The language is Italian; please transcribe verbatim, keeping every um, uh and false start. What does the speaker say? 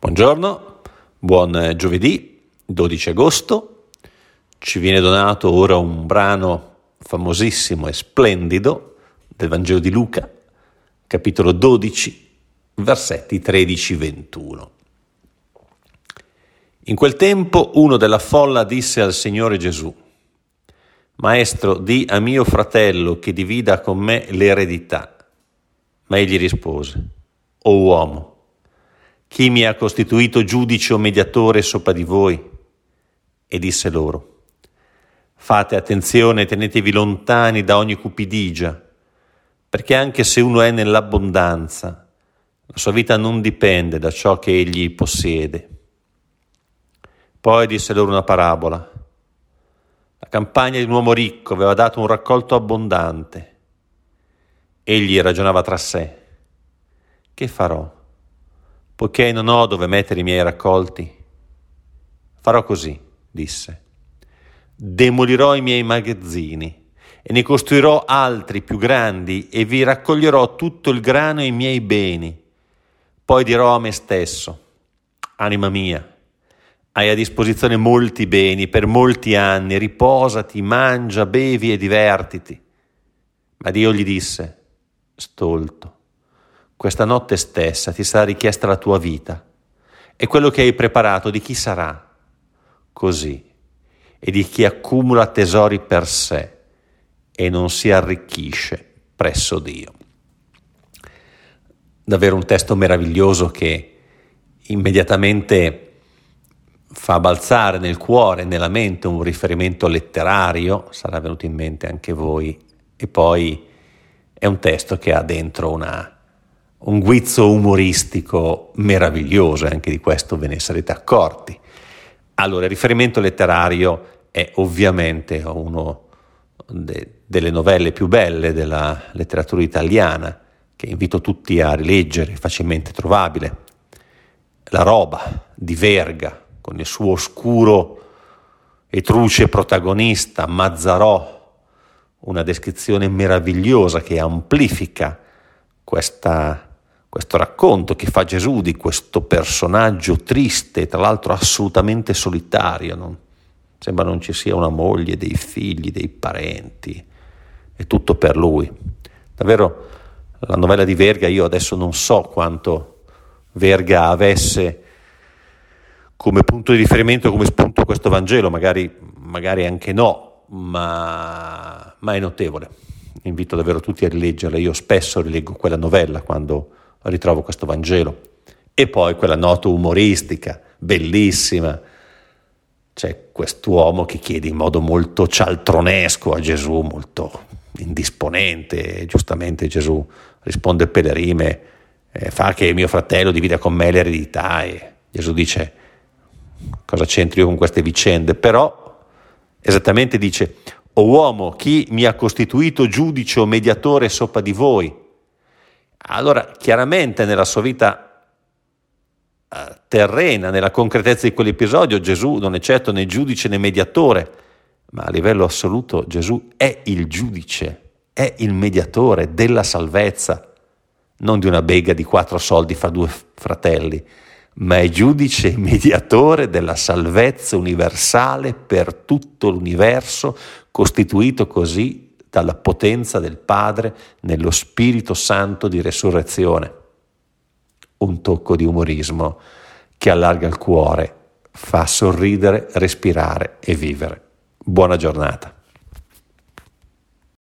Buongiorno, buon giovedì dodici agosto. Ci viene donato ora un brano famosissimo e splendido del Vangelo di Luca, capitolo dodici, versetti tredici ventuno. In quel tempo uno della folla disse al Signore Gesù: Maestro, di a mio fratello che divida con me l'eredità. Ma egli rispose: O uomo, chi mi ha costituito giudice o mediatore sopra di voi? E disse loro: Fate attenzione e tenetevi lontani da ogni cupidigia, perché anche se uno è nell'abbondanza, la sua vita non dipende da ciò che egli possiede. Poi disse loro una parabola. La campagna di un uomo ricco aveva dato un raccolto abbondante. Egli ragionava tra sé: che farò, poiché non ho dove mettere i miei raccolti? Farò così, disse: demolirò i miei magazzini e ne costruirò altri più grandi e vi raccoglierò tutto il grano e i miei beni. Poi dirò a me stesso: anima mia, hai a disposizione molti beni per molti anni, riposati, mangia, bevi e divertiti. Ma Dio gli disse: stolto, questa notte stessa ti sarà richiesta la tua vita, e quello che hai preparato di chi sarà? Così è di chi accumula tesori per sé e non si arricchisce presso Dio. Davvero un testo meraviglioso che immediatamente fa balzare nel cuore e nella mente un riferimento letterario, sarà venuto in mente anche voi, e poi è un testo che ha dentro una un guizzo umoristico meraviglioso, e anche di questo ve ne sarete accorti. Allora, il riferimento letterario è ovviamente uno de, delle novelle più belle della letteratura italiana, che invito tutti a rileggere, facilmente trovabile. La roba di Verga, con il suo oscuro e truce protagonista, Mazzarò, una descrizione meravigliosa che amplifica questa questo racconto che fa Gesù di questo personaggio triste, tra l'altro assolutamente solitario, non, sembra non ci sia una moglie, dei figli, dei parenti, è tutto per lui. Davvero la novella di Verga, io adesso non so quanto Verga avesse come punto di riferimento, come spunto questo Vangelo, magari, magari anche no, ma, ma è notevole. Invito davvero tutti a rileggerla, io spesso rileggo quella novella quando ritrovo questo Vangelo. E poi quella nota umoristica, bellissima. C'è quest'uomo che chiede in modo molto cialtronesco a Gesù, molto indisponente, e giustamente Gesù risponde per le rime, eh, fa che mio fratello divida con me l'eredità, e Gesù dice: cosa c'entro io con queste vicende? Però esattamente dice: o uomo, chi mi ha costituito giudice o mediatore sopra di voi? Allora, chiaramente nella sua vita eh, terrena, nella concretezza di quell'episodio, Gesù non è certo né giudice né mediatore, ma a livello assoluto Gesù è il giudice, è il mediatore della salvezza, non di una bega di quattro soldi fra due fratelli, ma è giudice e mediatore della salvezza universale per tutto l'universo, costituito così dalla potenza del Padre nello Spirito Santo di resurrezione. Un tocco di umorismo che allarga il cuore, fa sorridere, respirare e vivere. Buona giornata.